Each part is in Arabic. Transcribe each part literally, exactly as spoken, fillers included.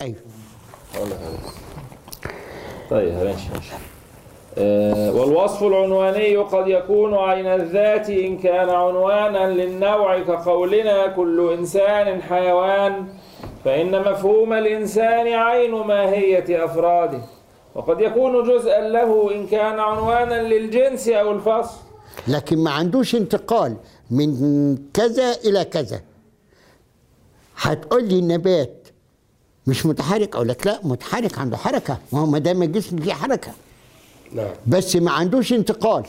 ايوه ولا حاجة. طيب ماشي ماشي. أه والوصف العنواني قد يكون عين الذات إن كان عنوانا للنوع كقولنا كل إنسان حيوان، فإن مفهوم الإنسان عين ماهية أفراده، وقد يكون جزءا له إن كان عنوانا للجنس أو الفصل. لكن ما عندوش انتقال من كذا إلى كذا. هتقول لي النبات مش متحرك، أقول لك لا متحرك، عنده حركة، ما هو ما دام الجسم فيه حركة. نعم. بس ما عندوش انتقال.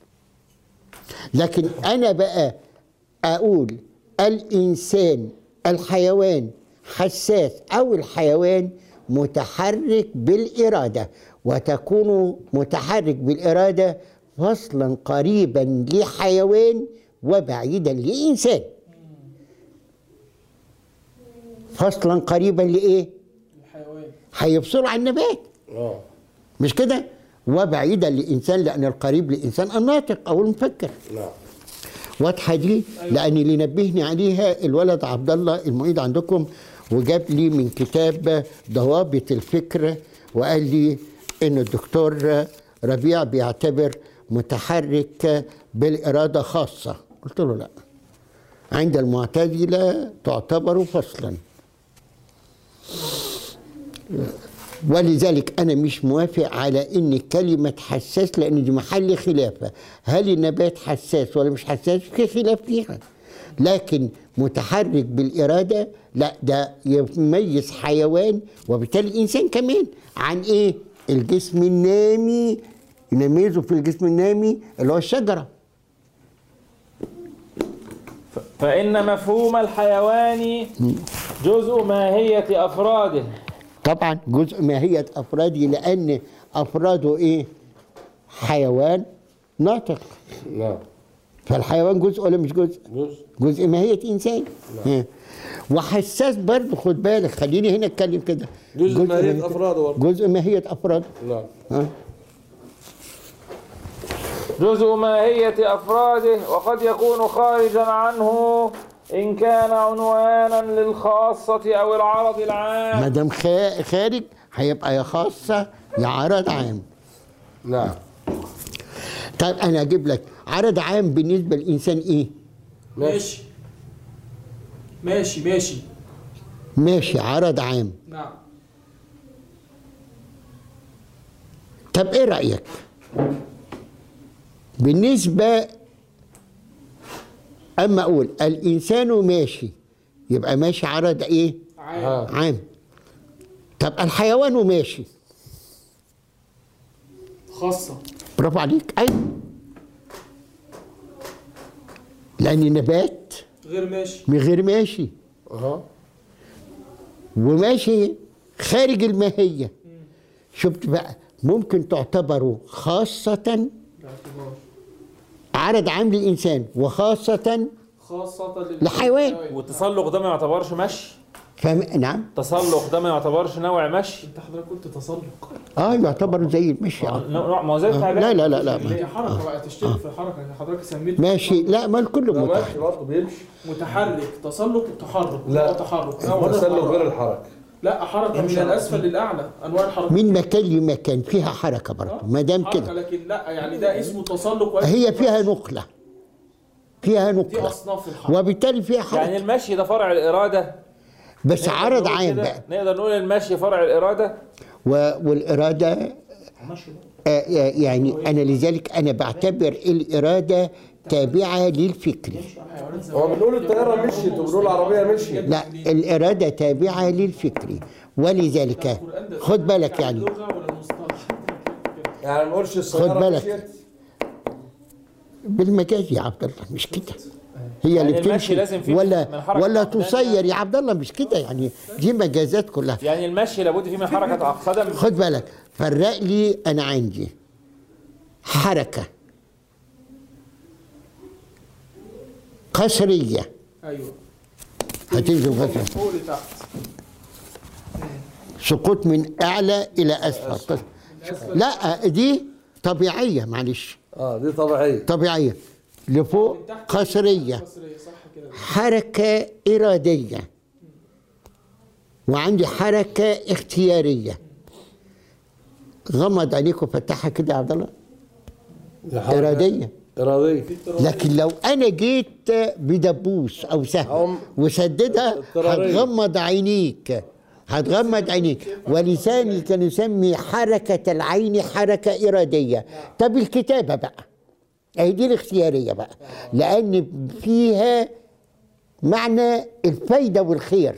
لكن أنا بقى أقول الإنسان الحيوان حساس أو الحيوان متحرك بالإرادة، وتكون متحرك بالإرادة فصلا قريبا لحيوان وبعيدا لإنسان. فصلا قريبا لإيه؟ الحيوان. هيفصلوا عن النبات. اه مش كده؟ وبعيدا لإنسان، لأن القريب لإنسان الناطق أو المفكر. نعم. واضحة دي؟ لأن اللي نبهني عليها الولد عبد الله المعيد عندكم، وجاب لي من كتاب ضوابط الفكر، وقال لي إن الدكتور ربيع بيعتبر متحرك بالإرادة خاصة. قلت له لا، عند المعتزلة تعتبر فصلا، ولذلك أنا مش موافق على إن كلمة حساس، لأن دي محل خلافة. هل النبات حساس ولا مش حساس؟ في خلاف فيها. لكن متحرك بالإرادة لا، ده يميز حيوان وبالتالي الإنسان كمان عن إيه؟ الجسم النامي، نميزه في الجسم النامي اللي هو الشجرة. فإن مفهوم الحيوان جزء ماهية أفراده. طبعا جزء ماهية أفراده، لأن أفراده إيه؟ حيوان ناطق. نعم. فالحيوان جزء ولا مش جزء؟ جزء. جزء ماهية إنسان. نعم. وحساس برضه، خد بالك، خليني هنا أتكلم كده. جزء, جزء ماهية أفراده برضه. جزء ماهية أفراده. نعم. ها؟ جزء ماهية أفراده، وقد يكون خارجا عنه إن كان عنوانا للخاصة أو العرض العام. ما دام خارج هيبقى يا خاصة يا عرض عام. نعم. طيب أنا أجيب لك عرض عام بالنسبة للإنسان إيه؟ ماشي ماشي ماشي ماشي، عرض عام. نعم. طب إيه رأيك؟ بالنسبة أما أقول الإنسان ماشي، يبقى ماشي عرض إيه؟ عام. عام. طب الحيوان ماشي خاصة. برافو عليك. أيوة، لأن النبات غير ماشي. من غير ماشي. أها. وماشي خارج الماهية. شفت بقى؟ ممكن تعتبره خاصة عرض عام للإنسان، وخاصة خاصة لحيوان. والتسلق ده ما يعتبرش مشي؟ فاهم؟ نعم. التسلق ده ما يعتبرش نوع مشي؟ انت حضرتك قلت تسلق. اه يعتبر زي المشي. آه. نوع ما هو زي بتاع لا لا لا لا هي حركة بقى، تشترك في الحركة. حضرتك سميته ماشي. لا، ما الكل لا ماشي متحرك. برضه بيمشي. متحرك. تسلق تحرك. لا. تحرك. التسلق غير الحركة. لا، حركة من الأسفل للأعلى، أنواع الحركة. من مكان لمكان فيها حركة برضه، ما دام حركة، كده. لكن لا يعني ده اسمه تسلق واسمه هي فيها نقلة، فيها دي نقلة، أصناف الحركة. وبالتالي فيها يعني حركة. المشي ده فرع الإرادة، بس نقدر عرض نقول عام كده؟ بقى. نقدر نقول المشي فرع الإرادة. و... والإرادة آه يعني أنا لذلك أنا بعتبر الإرادة تابعة للفكر. هو بنقول الطيارة مشيت وبنقول العربية مشيت. لا، الإرادة تابعة للفكر، ولذلك خد بالك يعني. يعني ما نقولش خد السيارة بالك. مشيت. بالمجاز يا عبد الله، مش كده. هي يعني اللي المشي بتمشي لازم فيه ولا من حركة ولا عقدانية. تصير يا عبد الله، مش كده يعني. دي مجازات كلها. يعني المشي لابد فيه من حركة قدم. خد بالك، فرق لي. انا عندي حركه قصريه. ايوه. هتنزل قصريه. فوق لتحت. سقوط من اعلى الى اسفل. لا، دي طبيعيه، معلش. اه دي طبيعية. طبيعيه. لفوق قصريه. قصرية، صح كده. حركه اراديه. وعندي حركة اختيارية. غمض عينيك وفتحها كده يا عبد الله. إرادية. إرادية. لكن لو أنا جيت بدبوس أو سهم وسددها هتغمض عينيك، هتغمض عينيك. ولساني كان يسمي حركة العين حركة إرادية. طب الكتابة بقى أهي دي الاختيارية بقى، لأن فيها معنى الفايدة والخير.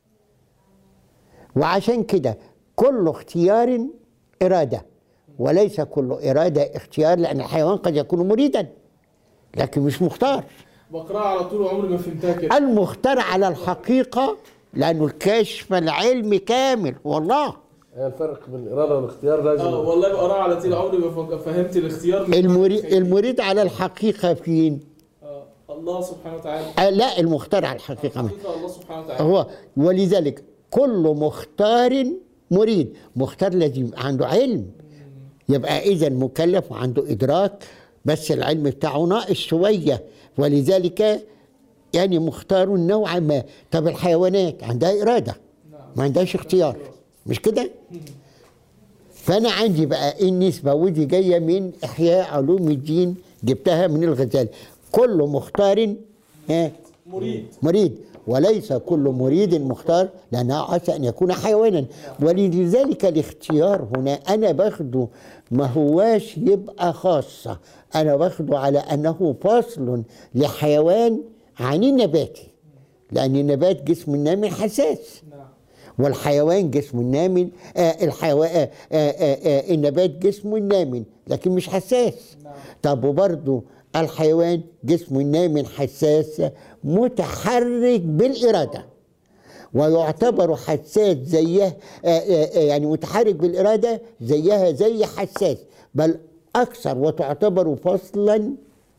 وعشان كده كل اختيار إرادة، وليس كل إرادة اختيار، لأن الحيوان قد يكون مريدا لكن مش مختار. بقراها على طول وعمري ما فهمتها كده. المختار على الحقيقة لأنه الكشف العلمي كامل والله. هي الفرق بين الإرادة والاختيار لازم. اه والله بقراها على طول عمري ما فهمت الاختيار. المريد, المريد على الحقيقة فين؟ اه الله سبحانه وتعالى. آه لا، المختار على الحقيقة. الحقيقة الله سبحانه وتعالى. هو ولذلك كل مختار مريد. مختار لازم يبقى عنده علم، يبقى إذا مكلف وعنده إدراك، بس العلم بتاعه ناقص شوية، ولذلك يعني مختار نوعا ما. طب الحيوانات عندها إرادة ما عندهاش اختيار، مش كده؟ فأنا عندي بقى إيه النسبة، ودي جاية من إحياء علوم الدين، جبتها من الغزالي. كل مختار ها مريد مريد وليس كل مريد مختار، لأنه عسى أن يكون حيوانا. ولذلك الاختيار هنا أنا باخده ما هواش يبقى خاصة، أنا باخده على أنه فصل لحيوان عن النباتي، لأن النبات جسم النامي حساس، والحيوان جسم النامي آه الحيوان آه آه آه آه النبات جسم نامي لكن مش حساس. طب وبرضه الحيوان جسم نام حساس متحرك بالإرادة، ويعتبر حساس زيه يعني متحرك بالإرادة زيها زي حساس، بل أكثر، وتعتبر فصلا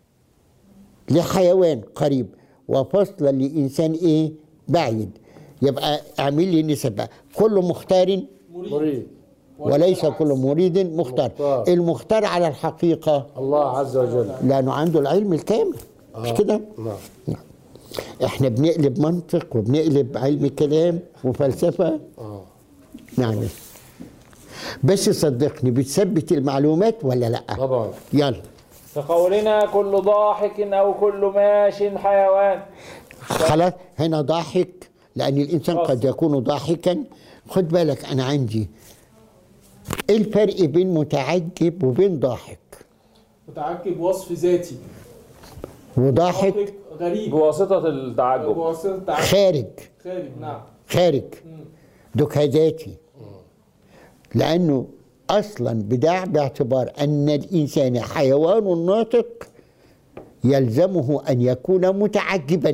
لحيوان قريب وفصلا لإنسان إيه بعيد. يبقى اعمل لي نسبة. كل مختار مريد وليس كل مريد مختار. مختار. المختار على الحقيقة الله عز وجل، لأنه عنده العلم الكامل. آه. مش كده؟ نعم. احنا بنقلب منطق وبنقلب علم كلام وفلسفة. اه نعم. بس صدقني بتثبت المعلومات ولا لا؟ طبعا. يلا. كقولنا كل ضاحك أو كل ماش حيوان. خلاص هنا ضاحك لأن الإنسان خلاص. قد يكون ضاحكا. خد بالك أنا عندي إيه الفرق بين متعجب وبين ضاحك؟ متعجب وصف ذاتي، وضاحك ضاحك غريب بواسطة التعجب. بواسطة التعجب. خارج. خارج نعم. خارج مم. دكها ذاتي، لأنه أصلا بداع باعتبار أن الإنسان حيوان ناطق يلزمه أن يكون متعجبا،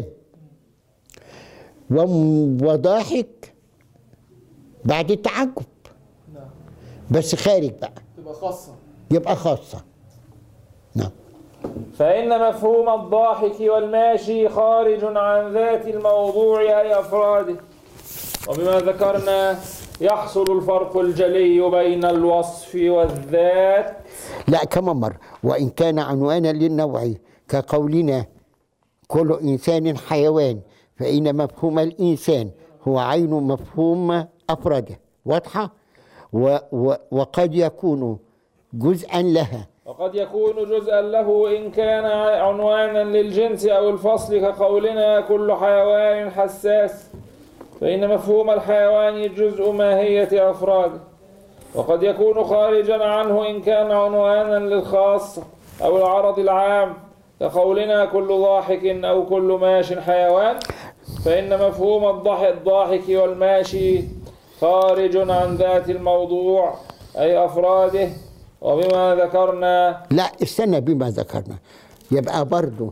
وضاحك بعد التعجب نعم. بس خارج بقى تبقى خاصة. يبقى خاصة. نعم. فإن مفهوم الضاحك والماشي خارج عن ذات الموضوع أي أفراده، وبما ذكرنا يحصل الفرق الجلي بين الوصف والذات. لا كمان مرة، وإن كان عنوانا للنوع كقولنا كل إنسان حيوان، فإن مفهوم الإنسان هو عين مفهوم أفراده. واضحة؟ و و وقد يكون جزءا لها، وقد يكون جزءا له إن كان عنوانا للجنس أو الفصل كقولنا كل حيوان حساس، فإن مفهوم الحيوان جزء ماهية أفراده. وقد يكون خارجا عنه إن كان عنوانا للخاصة أو العرض العام كقولنا كل ضاحك أو كل ماش حيوان، فإن مفهوم الضاحك والماشي خارج عن ذات الموضوع أي أفراده. وبما ذكرنا لا استنى، بما ذكرنا يبقى برضو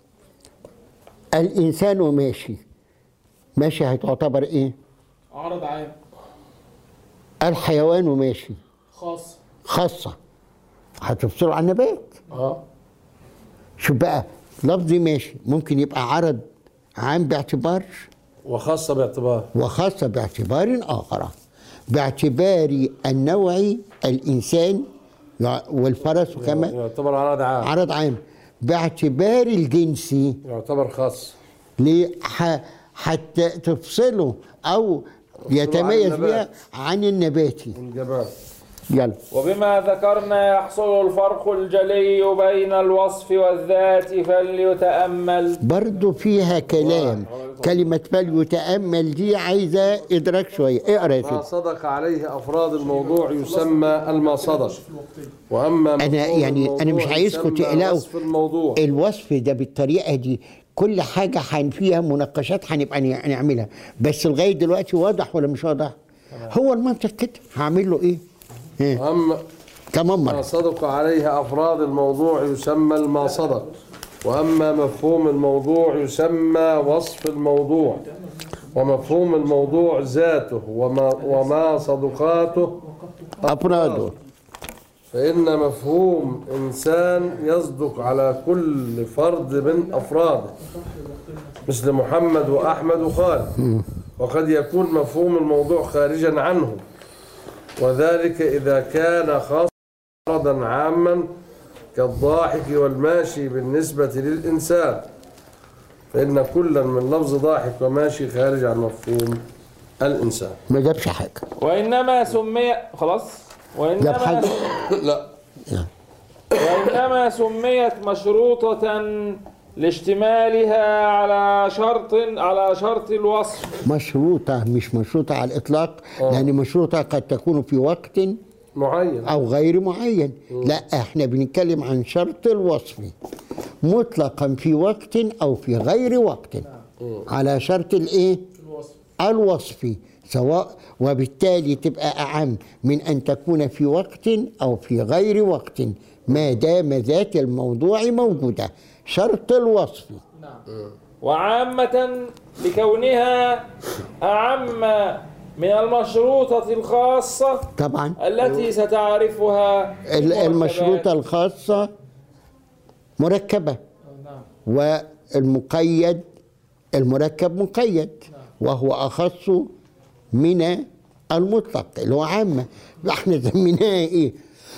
الإنسان ماشي. ماشي هتعتبر إيه؟ عرض عام. الحيوان ماشي خاص. خاصة، هتفصله عن النبات. اه شوف بقى لفظي ماشي ممكن يبقى عرض عام باعتبار، وخاصة باعتبار، وخاصة باعتبار آخر. باعتبار النوعي الإنسان والفرس كمان يعتبر عرض عام. عرض عام. باعتبار الجنسي يعتبر خاص. ليه؟ حتى تفصله أو يتميز بها عن النباتي. الجمال. يلا. وبما ذكرنا يحصل الفرق الجلي بين الوصف والذات فليتأمل. برضو فيها كلام، كلمة فليتأمل دي عايزة إدراك شوية. اقرأ يا ما سيدي. صدق عليه أفراد الموضوع يسمى المصدر، وأما أنا يعني أنا مش عايزكم تقلقوا الموضوع. الوصف ده بالطريقة دي، كل حاجة حن فيها مناقشات هنبقى نعملها، بس لغاية دلوقتي واضح ولا مش واضح؟ هو المنطق كده، هعمل له إيه؟ وأما كمان ما مرة. صدق عليه أفراد الموضوع يسمى المصدر، وأما مفهوم الموضوع يسمى وصف الموضوع، ومفهوم الموضوع ذاته وما, وما صدقاته أفراده. فإن مفهوم إنسان يصدق على كل فرد من أفراده مثل محمد وأحمد وخالد، وقد يكون مفهوم الموضوع خارجا عنه، وذلك إذا كان خاصا فردا عاما كالضاحك والماشي بالنسبة للإنسان، فإن كلا من لفظ ضاحك وماشي خارج عن مفهوم الإنسان. ما جابش حاجة. وإنما سمي خلاص جاب وإنما حاجة؟ لا. وإنما سميت مشروطة لاشتمالها على شرط على شرط الوصف. مشروطة مش مشروطة على الإطلاق، لأن مشروطة قد تكون في وقت معين أو غير معين. لا، احنا بنتكلم عن شرط الوصف مطلقا في وقت أو في غير وقت، على شرط الإيه؟ الوصف. الوصف، سواء، وبالتالي تبقى أعم من أن تكون في وقت أو في غير وقت ما دام ذات الموضوع موجودة. شرط الوصف. نعم. وعامة لكونها أعم من المشروطة الخاصة طبعا التي ستعرفها ال- المركبات. المشروطة الخاصة مركبة، نعم. والمقيد المركب مقيد، وهو أخص من المطلق اللي هو عامة. احنا سميناها ايه؟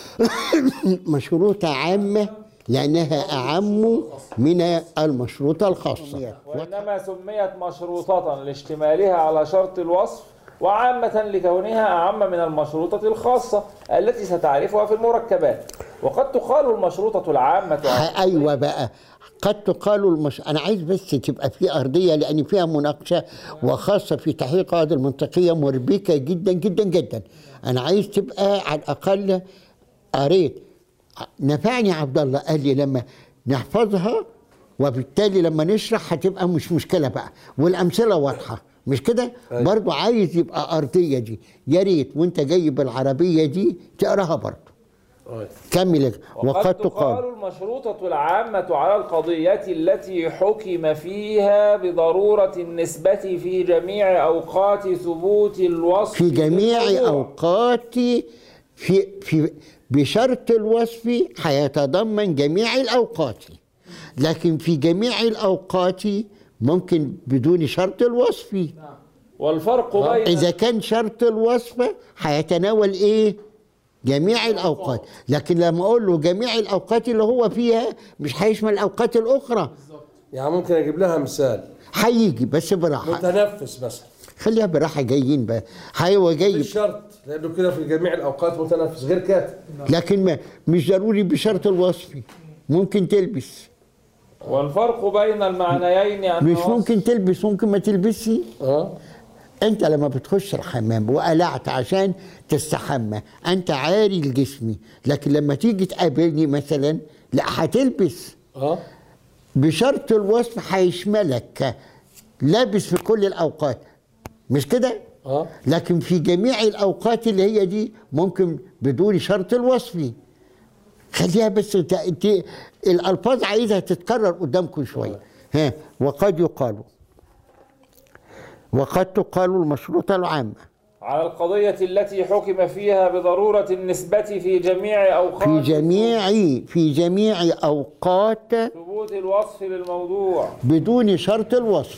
مشروطة عامة لأنها أعم من المشروطة الخاصة. وإنما سميت مشروطة لاشتمالها على شرط الوصف، وعامة لكونها أعم من المشروطة الخاصة التي ستعرفها في المركبات. وقد تقال المشروطة العامة أيوة بقى، قد تقال المش... أنا عايز بس تبقى في أرضية، لأن فيها مناقشة، وخاصة في تحقيق هذه المنطقية مربكة جدا جدا جدا. أنا عايز تبقى على الأقل قريت. نفعني عبد الله، قال لي لما نحفظها وبالتالي لما نشرح هتبقى مش مشكلة بقى، والأمثلة واضحة، مش كده؟ برضو عايز يبقى أرضية دي. يا ريت وأنت جاي بالعربية دي تقراها برضو. كمل. وقد تقال المشروطة العامة على القضية التي حكم فيها بضرورة النسبة في جميع أوقات ثبوت الوصف في جميع بالموضوع. أوقات في في بشرط الوصف هيتضمن جميع الأوقات، لكن في جميع الأوقات ممكن بدون شرط الوصف. والفرق بين إذا كان شرط الوصف هيتناول إيه؟ جميع الأوقات، لكن لما أقول له جميع الأوقات اللي هو فيها مش هيشمل الأوقات الأخرى. يعني ممكن أجيب لها مثال. هيجي بس براحة. متنفس مثلا. خليها براحة، جايين بقى. هو جاي مش شرط، لأنه كده في جميع الأوقات متنفس غير كاتب. لكن ما مش ضروري بشرط الوصف، ممكن تلبس. والفرق بين المعنيين أن مش ممكن تلبس، ممكن ما تلبسش. اه انت لما بتخش الحمام وقلعت عشان تستحمى انت عاري الجسم، لكن لما تيجي تقابلني مثلا لا هتلبس. اه بشرط الوصف هيشملك لابس في كل الاوقات، مش كده؟ اه لكن في جميع الاوقات اللي هي دي ممكن بدون شرط الوصف. خليها بس ت... ت... الالفاظ عايزها تتكرر قدامكم شويه. ها. وقد يقال وقد تقال المشروطة العامة على القضية التي حكم فيها بضرورة النسبة في جميع أوقات في جميع في جميع أوقات ثبوت الوصف للموضوع بدون شرط الوصف.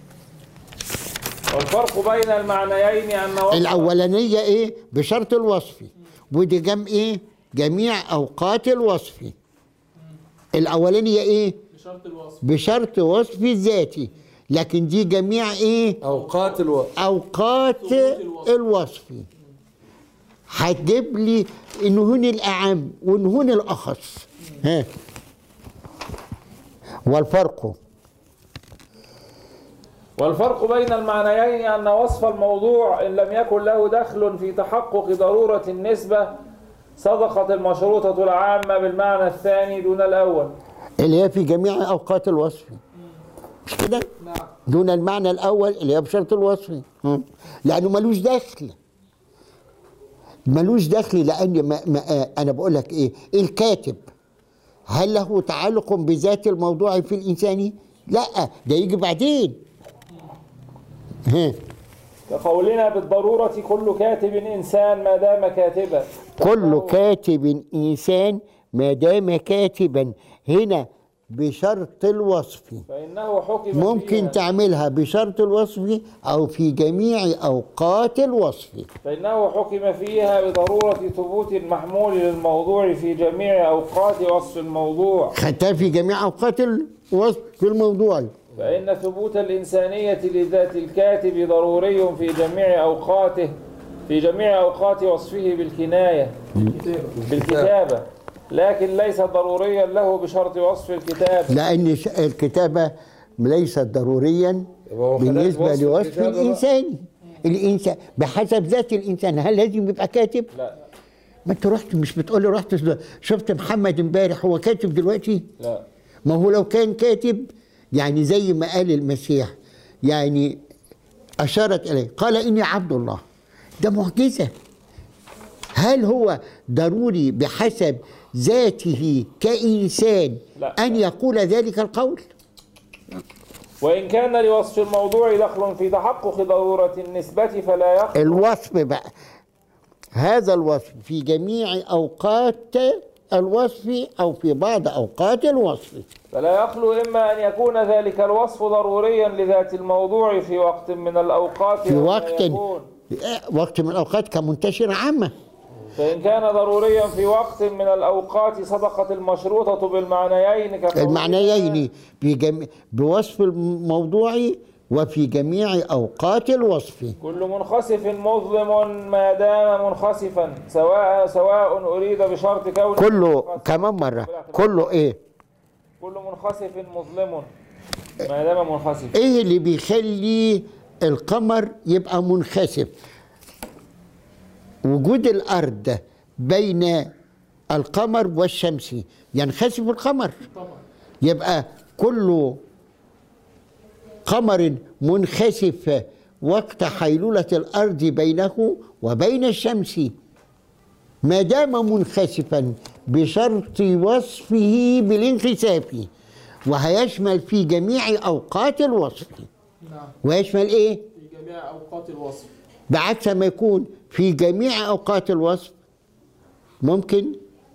والفرق بين المعنيين أن وصف الأولانية إيه؟ بشرط الوصف، ودي جم إيه؟ جميع أوقات الوصف. الأولانية إيه؟ بشرط الوصف. بشرط وصف ذاتي، لكن دي جميع ايه؟ أوقات الوقت. اوقات الوصف. هتجيب لي النهون الاعم والنهون الاخص. ها والفرق والفرق بين المعنيين أن وصف الموضوع إن لم يكن له دخل في تحقق ضرورة النسبة صدقت المشروطة العامة بالمعنى الثاني دون الأول، اللي هي في جميع اوقات الوصف، مش كده؟ نعم. دون المعنى الاول اللي هي بشرط الوصف، لانه ملوش دخل. ملوش دخل لان ما ما انا بقول لك ايه؟ الكاتب هل له تعلق بذات الموضوع في الانساني؟ لا، ده يجي بعدين. ها كقولنا بالضرورة كل كاتب إنسان ما دام كاتبا. كل كاتب انسان ما دام كاتبا، هنا بشرط الوصف. فإنه حكم ممكن فيها تعملها بشرط الوصف او في جميع اوقات الوصف. فإنه حكم فيها بضرورة ثبوت المحمول للموضوع في جميع أوقات وصف الموضوع، خدتها في جميع اوقات الوصف في الموضوع. فإن ثبوت الإنسانية لذات الكاتب ضروري في جميع أوقاته في جميع أوقات وصفه بالكناية بالكتابة، لكن ليس ضروريا له بشرط وصف الكتابة، لأن الكتابة ليست ضروريا بالنسبة لوصف الإنسان. الإنسان بحسب ذات الإنسان، هل لازم يبقى كاتب؟ لا. ما أنت رحت مش بتقولي رحت شفت محمد امبارح هو كاتب دلوقتي؟ لا. ما هو لو كان كاتب يعني زي ما قال المسيح، يعني أشارت إليه قال إني عبد الله، ده معجزة. هل هو ضروري بحسب ذاته كإنسان لا. أن يقول ذلك القول؟ وإن كان لوصف الموضوع دخل في تحقق ضرورة النسبة فلا يخلو الوصف بقى، هذا الوصف في جميع أوقات الوصف أو في بعض أوقات الوصف، فلا يخلو إما أن يكون ذلك الوصف ضروريا لذات الموضوع في وقت من الأوقات في وما وقت يكون. وقت من الأوقات كمنتشرة عامة. فإن كان ضروريا في وقت من الأوقات صدقت المشروطة بالمعنيين كقولنا المعنيين بجم... بوصف الموضوع وفي جميع أوقات الوصف. كل منخسف مظلم ما دام منخسفا سواء سواء أريد بشرط كونه كله منخسف. كمان مرة كله إيه؟ كل منخسف مظلم ما دام منخسف. إيه اللي بيخلي القمر يبقى منخسف؟ وجود الأرض بين القمر والشمس ينخسف القمر، يبقى كل قمر منخسف وقت حيلولة الأرض بينه وبين الشمس ما دام منخسفا بشرط وصفه بالانخساف، وهيشمل في جميع أوقات الوصف. نعم. ويشمل إيه؟ في جميع أوقات الوصف. بعكس ما يكون في جميع أوقات الوصف ممكن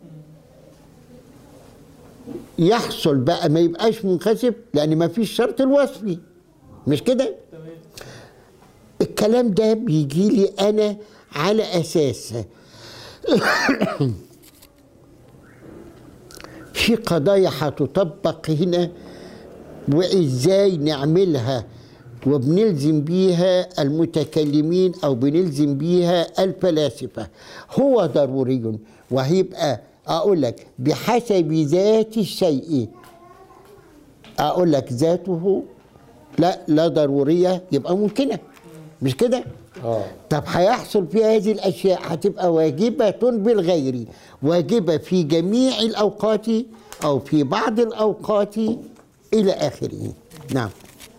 يحصل بقى ما يبقاش منخسف لأن ما فيش شرط الوصفي، مش كده؟ تمام. الكلام ده بيجي لي أنا على أساس في قضايا هتطبق هنا وإزاي نعملها وبنلزم بيها المتكلمين أو بنلزم بيها الفلاسفة. هو ضروري وهيبقى أقول لك بحسب ذات الشيء، أقول لك ذاته لا لا ضرورية يبقى ممكنة، مش كده؟ آه. طب هيحصل في هذه الأشياء هتبقى واجبة بالغير، واجبة في جميع الأوقات أو في بعض الأوقات إلى آخره. نعم.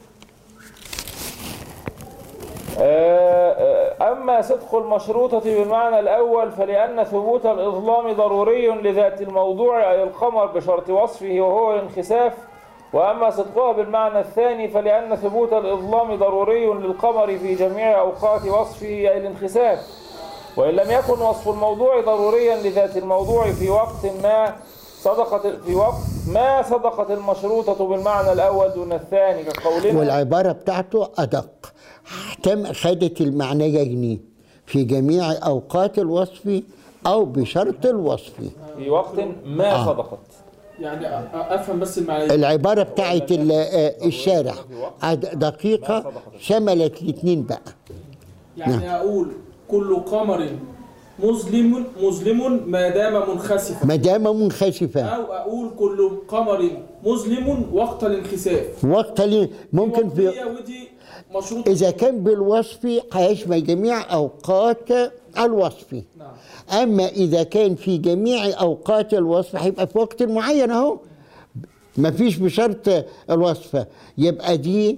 أما صدق المشروطة بالمعنى الأول فلأن ثبوت الإظلام ضروري لذات الموضوع أي القمر بشرط وصفه وهو الانخساف. وأما صدقها بالمعنى الثاني فلأن ثبوت الإظلام ضروري للقمر في جميع أوقات وصفه أي الانخساف. وإن لم يكن وصف الموضوع ضروريا لذات الموضوع في وقت ما صدقت في وقت ما صدقت المشروطة بالمعنى الأول دون الثاني كقولنا. والعبارة بتاعته أدق، خدت المعنيين في جميع أوقات الوصف أو بشرط الوصف في وقت ما آه. صدقت. يعني أ- افهم بس المعنى. العبارة بتاعت ال- آه، الشارح عد- دقيقة شملت الاثنين بقى. يعني اقول كل قمر مظلم مظلم ما دام منخسفا، ما دام منخسفة او اقول كل قمر مظلم وقت الانخساف. وقت لي- ممكن في وقتية ودي مشروط. إذا كان بالوصف هيشمل جميع أوقات الوصف. نعم. أما إذا كان في جميع أوقات الوصف هيبقى في وقت معين أهو، مفيش بشرط الوصف، يبقى دي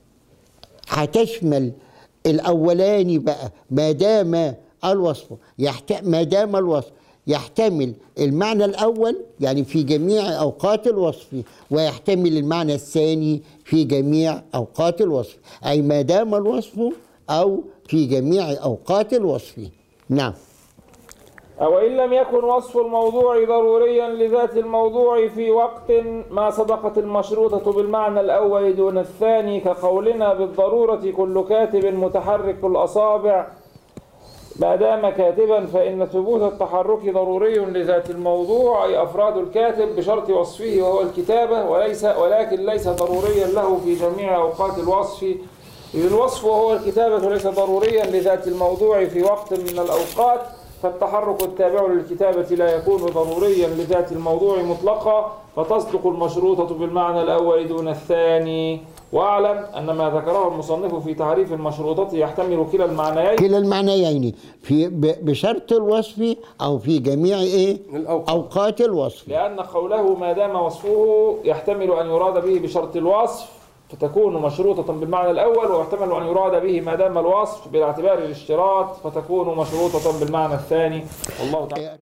هتشمل الأولاني بقى ما دام الوصف يحت... ما دام الوصف يحتمل المعنى الأول يعني في جميع أوقات الوصف، ويحتمل المعنى الثاني في جميع أوقات الوصف، أي ما دام الوصف أو في جميع أوقات الوصف. نعم. أو إن لم يكن وصف الموضوع ضروريا لذات الموضوع في وقت ما صدقت المشروطة بالمعنى الأول دون الثاني، كقولنا بالضرورة كل كاتب متحرك الأصابع ما دام كاتبا، فإن ثبوت التحرك ضروري لذات الموضوع أي أفراد الكاتب بشرط وصفه وهو الكتابة، وليس ولكن ليس ضروريا له في جميع أوقات الوصف، إذ الوصف وهو الكتابة ليس ضروريا لذات الموضوع في وقت من الأوقات، فالتحرك التابع للكتابة لا يكون ضروريا لذات الموضوع مطلقا، فتصدق المشروطة بالمعنى الأول دون الثاني. واعلم أن ما ذكره المصنف في تعريف المشروطة يحتمل كلا المعنيين كلا المعنيين في ب- بشرط الوصف أو في جميع إيه؟ الأوقات. أوقات الوصف. لأن قوله ما دام وصفه يحتمل أن يراد به بشرط الوصف فتكون مشروطة بالمعنى الأول، ويحتمل أن يراد به ما دام الوصف باعتبار الاشتراط فتكون مشروطة بالمعنى الثاني. والله تعالى